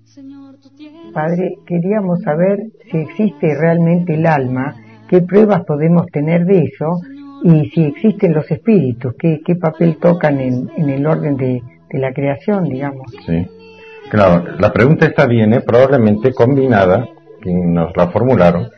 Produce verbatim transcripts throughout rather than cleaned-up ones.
Padre, queríamos saber si existe realmente el alma, qué pruebas podemos tener de eso, y si existen los espíritus, qué, qué papel tocan en, en el orden de, de la creación, digamos. Sí, claro, la pregunta esta viene probablemente combinada, quien nos la formularon,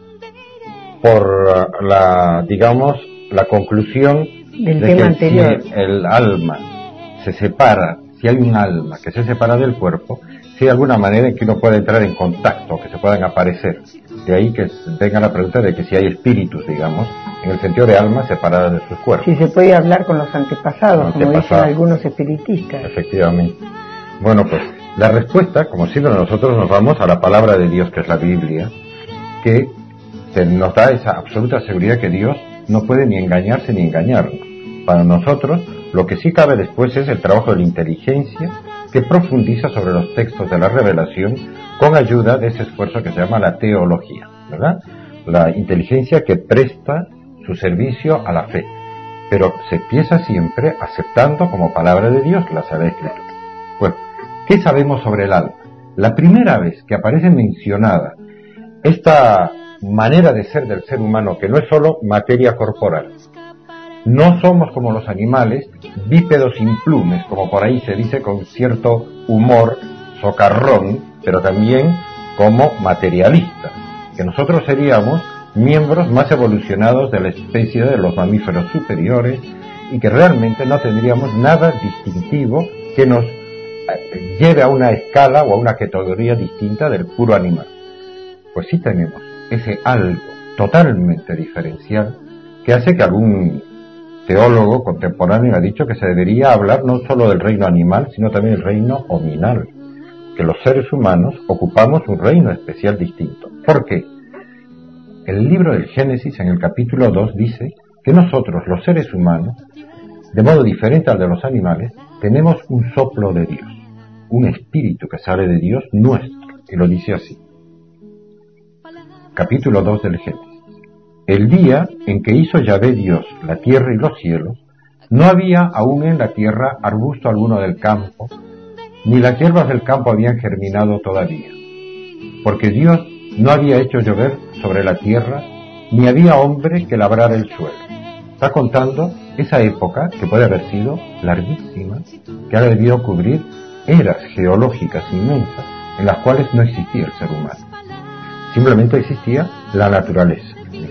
por la, digamos, la conclusión del de tema que anterior. Si el alma se separa, si hay un alma que se separa del cuerpo, si hay alguna manera en que uno pueda entrar en contacto, que se puedan aparecer. De ahí que venga la pregunta de que si hay espíritus, digamos, en el sentido de almas separadas de sus cuerpos. Si se puede hablar con los antepasados, como Antepasados. dicen algunos espiritistas. Efectivamente. Bueno, pues la respuesta, como siempre, nosotros nos vamos a la palabra de Dios, que es la Biblia, que se nos da esa absoluta seguridad que Dios no puede ni engañarse ni engañarnos. Para nosotros, lo que sí cabe después es el trabajo de la inteligencia, que profundiza sobre los textos de la revelación con ayuda de ese esfuerzo que se llama la teología, ¿verdad? La inteligencia que presta su servicio a la fe, pero se empieza siempre aceptando como palabra de Dios la Sagrada Escritura. Bueno, ¿qué sabemos sobre el alma? La primera vez que aparece mencionada esta manera de ser del ser humano, que no es solo materia corporal, no somos como los animales, bípedos sin plumes, como por ahí se dice con cierto humor socarrón, pero también como materialistas, que nosotros seríamos miembros más evolucionados de la especie de los mamíferos superiores y que realmente no tendríamos nada distintivo que nos lleve a una escala o a una categoría distinta del puro animal. Pues sí tenemos ese algo totalmente diferencial que hace que algún teólogo contemporáneo ha dicho que se debería hablar no solo del reino animal, sino también del reino hominal, que los seres humanos ocupamos un reino especial distinto. ¿Por qué? El libro del Génesis, en el capítulo dos, dice que nosotros, los seres humanos, de modo diferente al de los animales, tenemos un soplo de Dios, un espíritu que sale de Dios nuestro, y lo dice así. Capítulo dos del Génesis. El día en que hizo Yahvé Dios la tierra y los cielos, no había aún en la tierra arbusto alguno del campo, ni las hierbas del campo habían germinado todavía, porque Dios no había hecho llover sobre la tierra, ni había hombre que labrara el suelo. Está contando esa época, que puede haber sido larguísima, que ha debido cubrir eras geológicas inmensas, en las cuales no existía el ser humano. Simplemente existía la naturaleza.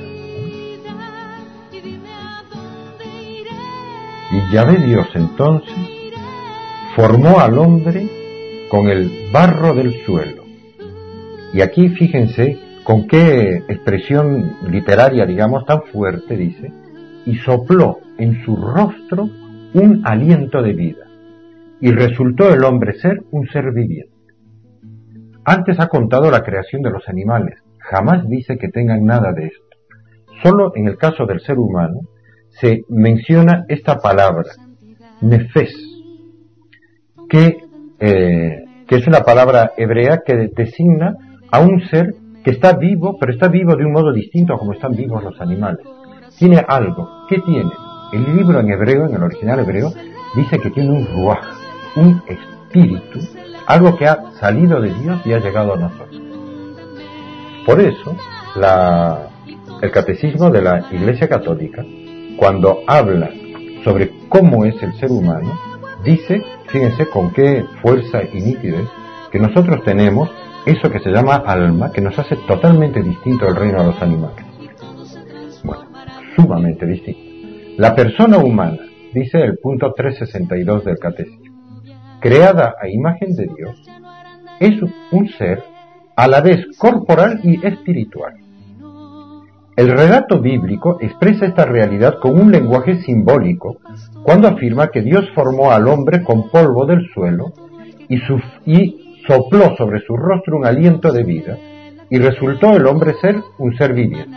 Y Yahvé Dios entonces formó al hombre con el barro del suelo. Y aquí fíjense con qué expresión literaria, digamos, tan fuerte, dice, y sopló en su rostro un aliento de vida, y resultó el hombre ser un ser viviente. Antes ha contado la creación de los animales, jamás dice que tengan nada de esto. Solo en el caso del ser humano se menciona esta palabra, nefes, que, eh, que es una palabra hebrea que designa a un ser que está vivo, pero está vivo de un modo distinto a como están vivos los animales. Tiene algo. ¿Qué tiene? El libro en hebreo, en el original hebreo, dice que tiene un ruaj, un espíritu, algo que ha salido de Dios y ha llegado a nosotros. Por eso, la, el catecismo de la Iglesia Católica, cuando habla sobre cómo es el ser humano, dice, fíjense con qué fuerza y nitidez, que nosotros tenemos eso que se llama alma, que nos hace totalmente distinto del reino de los animales. Bueno, sumamente distinto. La persona humana, dice el punto trescientos sesenta y dos del catecismo, creada a imagen de Dios, es un ser a la vez corporal y espiritual. El relato bíblico expresa esta realidad con un lenguaje simbólico cuando afirma que Dios formó al hombre con polvo del suelo y, su, y sopló sobre su rostro un aliento de vida y resultó el hombre ser un ser viviente.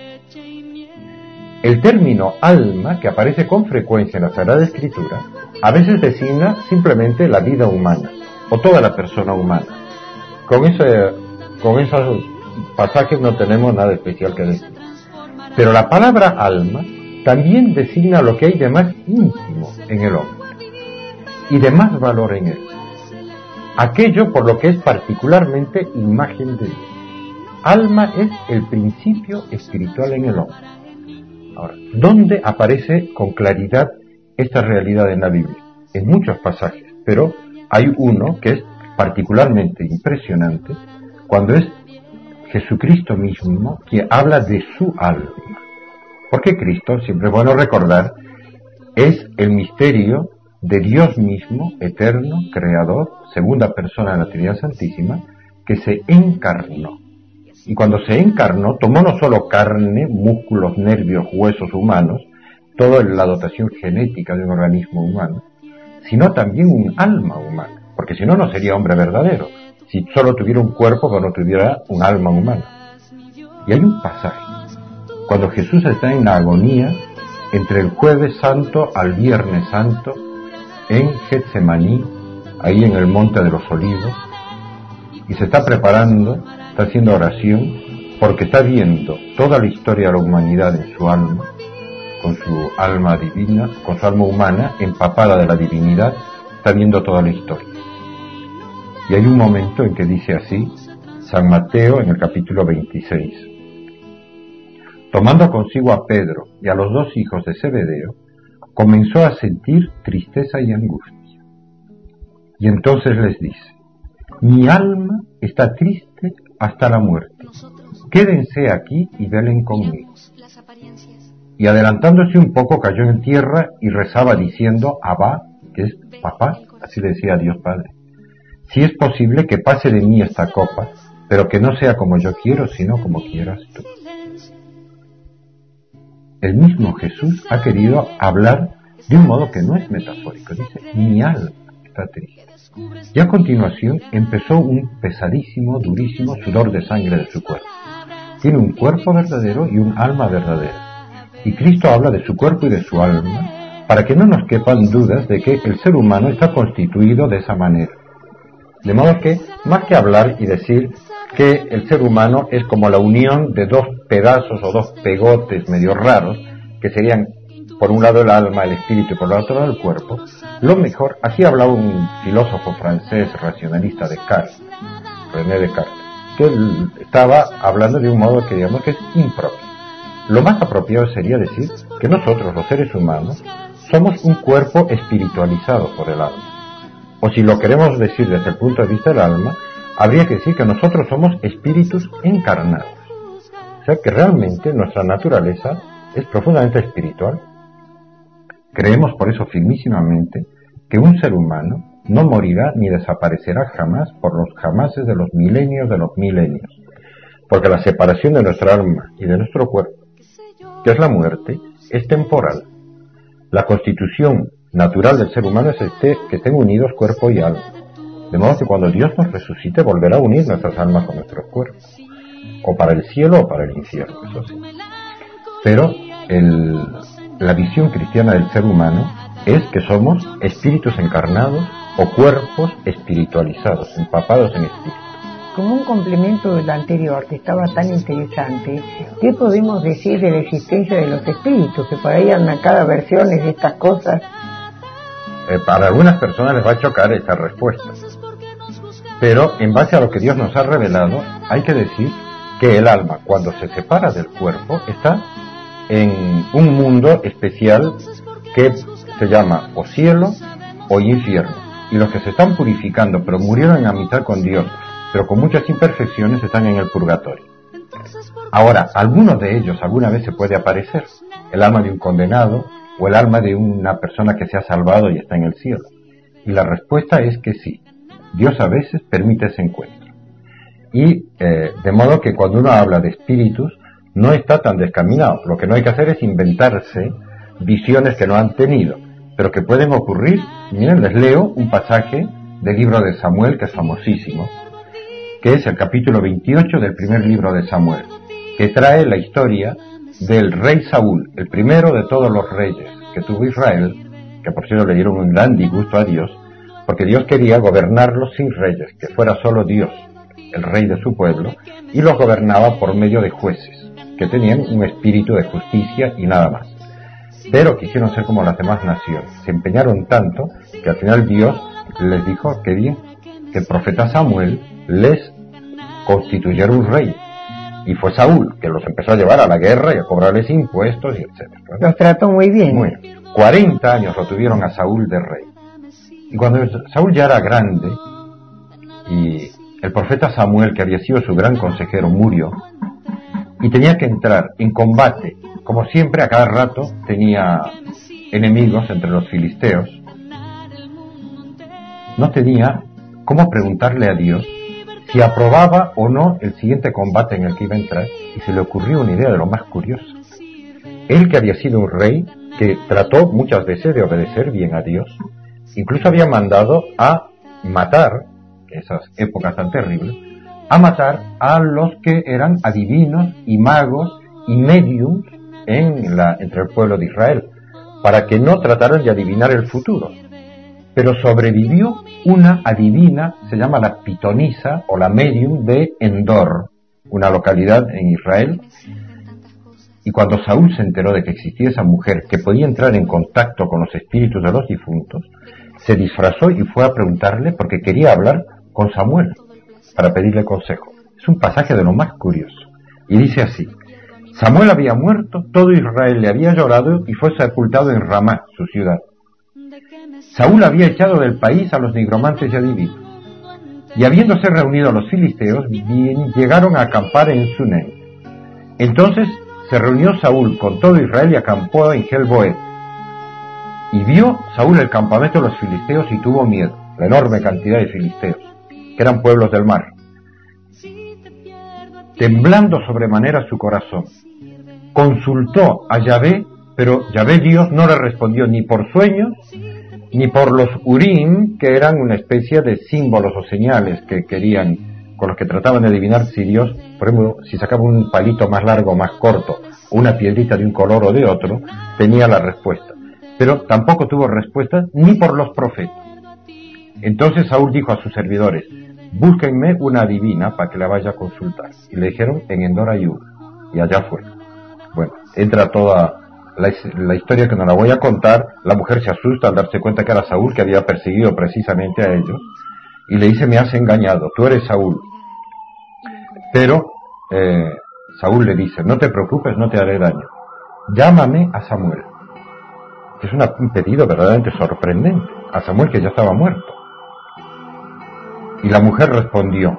El término alma, que aparece con frecuencia en la Sagrada Escritura, a veces designa simplemente la vida humana o toda la persona humana. Con, ese, con esos pasajes no tenemos nada especial que decir. Pero la palabra alma también designa lo que hay de más íntimo en el hombre y de más valor en él. aquello por lo que es particularmente imagen de Dios. Alma es el principio espiritual en el hombre. Ahora, ¿dónde aparece con claridad esta realidad en la Biblia? En muchos pasajes, pero hay uno que es particularmente impresionante cuando es Jesucristo mismo quien habla de su alma. Porque Cristo, siempre es bueno recordar, es el misterio de Dios mismo, eterno, creador, segunda persona de la Trinidad Santísima, que se encarnó. Y cuando se encarnó, tomó no solo carne, músculos, nervios, huesos humanos, toda la dotación genética de un organismo humano, sino también un alma humana, porque si no, no sería hombre verdadero, si solo tuviera un cuerpo pero no tuviera un alma humana. Y hay un pasaje, cuando Jesús está en la agonía, entre el jueves santo al viernes santo, en Getsemaní, ahí en el monte de los olivos, y se está preparando, está haciendo oración, porque está viendo toda la historia de la humanidad en su alma, con su alma divina, con su alma humana, empapada de la divinidad, está viendo toda la historia. Y hay un momento en que dice así, San Mateo en el capítulo veintiséis, tomando consigo a Pedro y a los dos hijos de Zebedeo, comenzó a sentir tristeza y angustia. Y entonces les dice, mi alma está triste hasta la muerte. Quédense aquí y velen conmigo. Y adelantándose un poco cayó en tierra y rezaba diciendo, Abba, que es papá, así le decía a Dios Padre, si es posible que pase de mí esta copa, pero que no sea como yo quiero, sino como quieras tú. El mismo Jesús ha querido hablar de un modo que no es metafórico, dice, mi alma está triste. Y a continuación empezó un pesadísimo, durísimo sudor de sangre de su cuerpo. Tiene un cuerpo verdadero y un alma verdadera. Y Cristo habla de su cuerpo y de su alma para que no nos quepan dudas de que el ser humano está constituido de esa manera. De modo que, más que hablar y decir que el ser humano es como la unión de dos pedazos o dos pegotes medio raros, que serían por un lado el alma, el espíritu y por el otro lado el cuerpo, lo mejor, así hablaba un filósofo francés racionalista, Descartes, René Descartes, que él estaba hablando de un modo que digamos que es impropio. Lo más apropiado sería decir que nosotros, los seres humanos, somos un cuerpo espiritualizado por el alma. O si lo queremos decir desde el punto de vista del alma, habría que decir que nosotros somos espíritus encarnados. O sea que realmente nuestra naturaleza es profundamente espiritual. Creemos por eso firmísimamente que un ser humano no morirá ni desaparecerá jamás por los jamases de los milenios de los milenios, porque la separación de nuestra alma y de nuestro cuerpo, que es la muerte, es temporal. La constitución natural del ser humano es este, que estén unidos cuerpo y alma, de modo que cuando Dios nos resucite volverá a unir nuestras almas con nuestros cuerpos, o para el cielo o para el infierno, eso sí. Pero el, la visión cristiana del ser humano es que somos espíritus encarnados o cuerpos espiritualizados, empapados en espíritu. Como un complemento del anterior, que estaba tan interesante, ¿qué podemos decir de la existencia de los espíritus? Que por ahí andan cada versiones de estas cosas. Eh, para algunas personas les va a chocar esta respuesta. Pero en base a lo que Dios nos ha revelado, hay que decir que el alma, cuando se separa del cuerpo, está en un mundo especial que se llama o cielo o infierno. Y los que se están purificando, pero murieron en la mitad con Dios, pero con muchas imperfecciones, están en el purgatorio. Ahora, alguno de ellos alguna vez se puede aparecer, el alma de un condenado o el alma de una persona que se ha salvado y está en el cielo. Y la respuesta es que sí, Dios a veces permite ese encuentro. Y eh, de modo que cuando uno habla de espíritus, no está tan descaminado. Lo que no hay que hacer es inventarse visiones que no han tenido, pero que pueden ocurrir. Miren, les leo un pasaje del libro de Samuel, que es famosísimo, que es el capítulo veintiocho del primer libro de Samuel, que trae la historia del rey Saúl, el primero de todos los reyes que tuvo Israel, que por cierto le dieron un gran disgusto a Dios, porque Dios quería gobernarlos sin reyes, que fuera solo Dios, el rey de su pueblo, y los gobernaba por medio de jueces, que tenían un espíritu de justicia y nada más. Pero quisieron ser como las demás naciones, se empeñaron tanto que al final Dios les dijo que bien, que el profeta Samuel les constituyera un rey. Y fue Saúl que los empezó a llevar a la guerra y a cobrarles impuestos y etcétera. Los trató muy bien. Bueno, cuarenta años lo tuvieron a Saúl de rey. Y cuando Saúl ya era grande y el profeta Samuel, que había sido su gran consejero, murió y tenía que entrar en combate, como siempre a cada rato tenía enemigos entre los filisteos, no tenía cómo preguntarle a Dios si aprobaba o no el siguiente combate en el que iba a entrar, y se le ocurrió una idea de lo más curiosa. Él, que había sido un rey que trató muchas veces de obedecer bien a Dios, incluso había mandado a matar, esas épocas tan terribles, a matar a los que eran adivinos y magos y mediums en la, entre el pueblo de Israel, para que no trataran de adivinar el futuro. Pero sobrevivió una adivina, se llama la pitonisa o la medium de Endor, una localidad en Israel. Y cuando Saúl se enteró de que existía esa mujer que podía entrar en contacto con los espíritus de los difuntos, se disfrazó y fue a preguntarle porque quería hablar con Samuel para pedirle consejo. Es un pasaje de lo más curioso. Y dice así: Samuel había muerto, todo Israel le había llorado y fue sepultado en Ramá, su ciudad. Saúl había echado del país a los nigromantes y adivinos, y habiéndose reunido a los filisteos, bien, llegaron a acampar en Sunem. Entonces se reunió Saúl con todo Israel y acampó en Gelboed. Y vio Saúl el campamento de los filisteos y tuvo miedo, la enorme cantidad de filisteos, que eran pueblos del mar. Temblando sobremanera su corazón, consultó a Yahvé, pero Yahvé Dios no le respondió ni por sueños, ni por los Urim, que eran una especie de símbolos o señales que querían, con los que trataban de adivinar si Dios, por ejemplo, si sacaba un palito más largo o más corto, una piedrita de un color o de otro, tenía la respuesta. Pero tampoco tuvo respuesta ni por los profetas. Entonces Saúl dijo a sus servidores: búsquenme una adivina para que la vaya a consultar. Y le dijeron: en Endor hay una. Y allá fue. Bueno, entra toda la, la historia que no la voy a contar. La mujer se asusta al darse cuenta que era Saúl, que había perseguido precisamente a ellos, y le dice: me has engañado, tú eres Saúl. Pero eh, Saúl le dice: no te preocupes, no te haré daño, llámame a Samuel. Es una, un pedido verdaderamente sorprendente, a Samuel, que ya estaba muerto. Y la mujer respondió: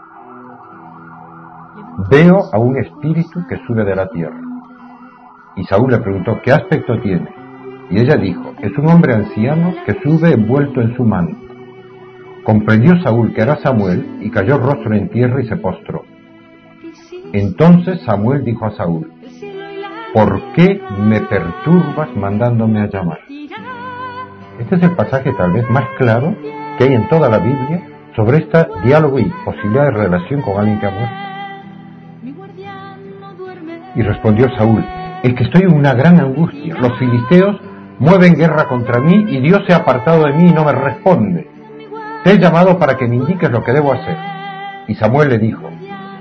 veo a un espíritu que sube de la tierra. Y Saúl le preguntó: ¿qué aspecto tiene? Y ella dijo: es un hombre anciano que sube envuelto en su manto. Comprendió Saúl que era Samuel y cayó rostro en tierra y se postró. Entonces Samuel dijo a Saúl: ¿por qué me perturbas mandándome a llamar? Este es el pasaje tal vez más claro que hay en toda la Biblia sobre este diálogo y posibilidad de relación con alguien que ha muerto. Y respondió Saúl: es que estoy en una gran angustia. Los filisteos mueven guerra contra mí y Dios se ha apartado de mí y no me responde. Te he llamado para que me indiques lo que debo hacer. Y Samuel le dijo: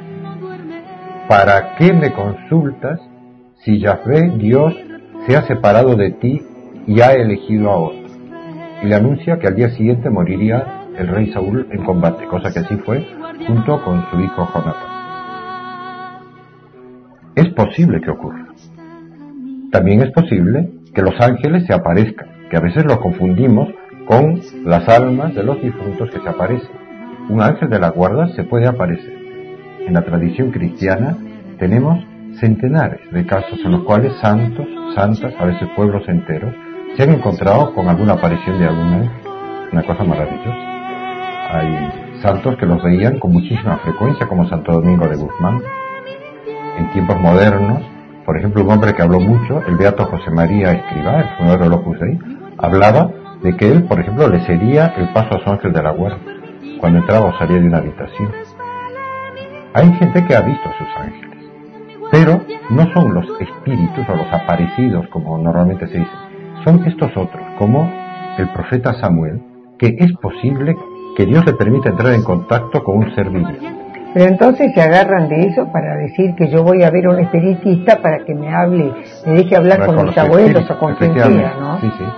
¿para qué me consultas si Yahvé Dios se ha separado de ti y ha elegido a otro? Y le anuncia que al día siguiente moriría el rey Saúl en combate, cosa que así fue, junto con su hijo Jonatán. Es posible que ocurra. También es posible que los ángeles se aparezcan, que a veces los confundimos con las almas de los difuntos que se aparecen. Un ángel de la guarda se puede aparecer. En la tradición cristiana tenemos centenares de casos en los cuales santos, santas, a veces pueblos enteros, se han encontrado con alguna aparición de algún ángel. Una cosa maravillosa. Hay santos que los veían con muchísima frecuencia, como Santo Domingo de Guzmán. En tiempos modernos, por ejemplo, un hombre que habló mucho, el beato José María Escrivá, el fundador del Opus Dei, hablaba de que él, por ejemplo, le cedía el paso a su ángel de la guarda cuando entraba o salía de una habitación. Hay gente que ha visto a sus ángeles, pero no son los espíritus o los aparecidos como normalmente se dice, son estos otros, como el profeta Samuel, que es posible que Dios le permita entrar en contacto con un ser viviente. Pero entonces se agarran de eso para decir que yo voy a ver a un espiritista para que me hable, me deje hablar con, con mis abuelos o con quien sea, ¿no? Sí, sí.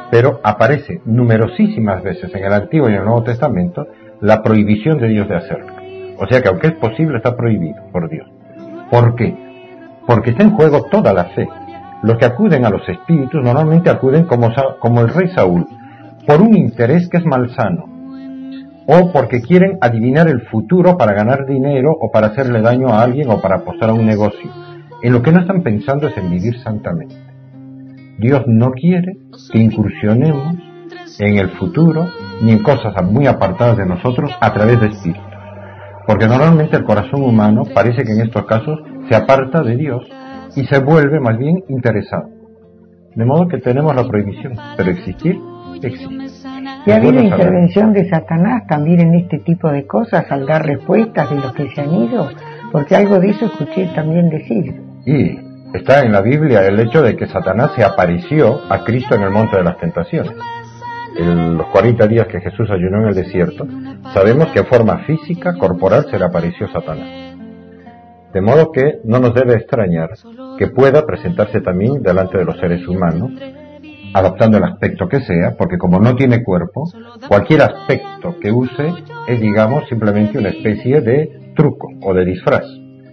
pero aparece numerosísimas veces en el Antiguo y en el Nuevo Testamento la prohibición de Dios de hacerlo. O sea que aunque es posible, está prohibido por Dios. ¿Por qué? Porque está en juego toda la fe. Los que acuden a los espíritus normalmente acuden como, como el rey Saúl, por un interés que es malsano, o porque quieren adivinar el futuro para ganar dinero, o para hacerle daño a alguien, o para apostar a un negocio. En lo que no están pensando es en vivir santamente. Dios no quiere que incursionemos en el futuro, ni en cosas muy apartadas de nosotros, a través de espíritus. Porque normalmente el corazón humano parece que en estos casos se aparta de Dios y se vuelve más bien interesado. De modo que tenemos la prohibición, pero existir, existe. ¿Y ha habido intervención de Satanás también en este tipo de cosas al dar respuestas de los que se han ido? Porque algo de eso escuché también decir. Y está en la Biblia el hecho de que Satanás se apareció a Cristo en el monte de las tentaciones. En los cuarenta días que Jesús ayunó en el desierto, sabemos que en forma física, corporal, se le apareció Satanás. De modo que no nos debe extrañar que pueda presentarse también delante de los seres humanos, adoptando el aspecto que sea, porque como no tiene cuerpo, cualquier aspecto que use es, digamos, simplemente una especie de truco o de disfraz.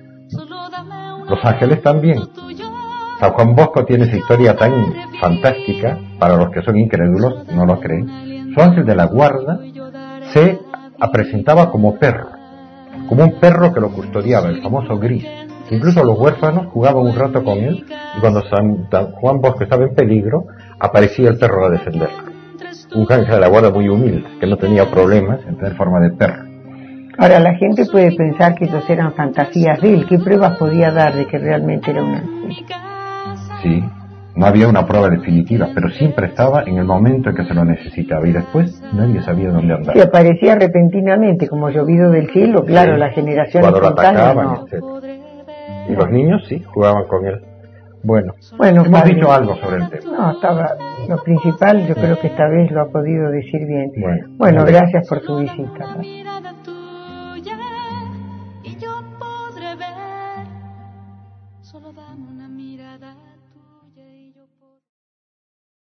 Los ángeles también. San Juan Bosco tiene esa historia tan fantástica, para los que son incrédulos, no lo creen. Su ángel de la guarda se presentaba como perro, como un perro que lo custodiaba, el famoso gris. Incluso los huérfanos jugaban un rato con él, y cuando San Juan Bosco estaba en peligro, aparecía el perro a defenderlo. Un ángel de la guarda muy humilde, que no tenía problemas en tener forma de perro. Ahora, la gente puede pensar que esos eran fantasías de él. ¿Qué pruebas podía dar de que realmente era un ángel? Sí, no había una prueba definitiva, pero siempre estaba en el momento en que se lo necesitaba, y después nadie sabía dónde andaba. Sí, aparecía repentinamente, como llovido del cielo, claro, sí, la generación cuando lo espontánea, atacaban, no. etcétera. Y los niños sí, jugaban con él. Bueno, bueno hemos padre, dicho algo sobre el tema. No, estaba lo principal, yo sí. creo que esta vez lo ha podido decir bien. Bueno, bueno gracias por su visita.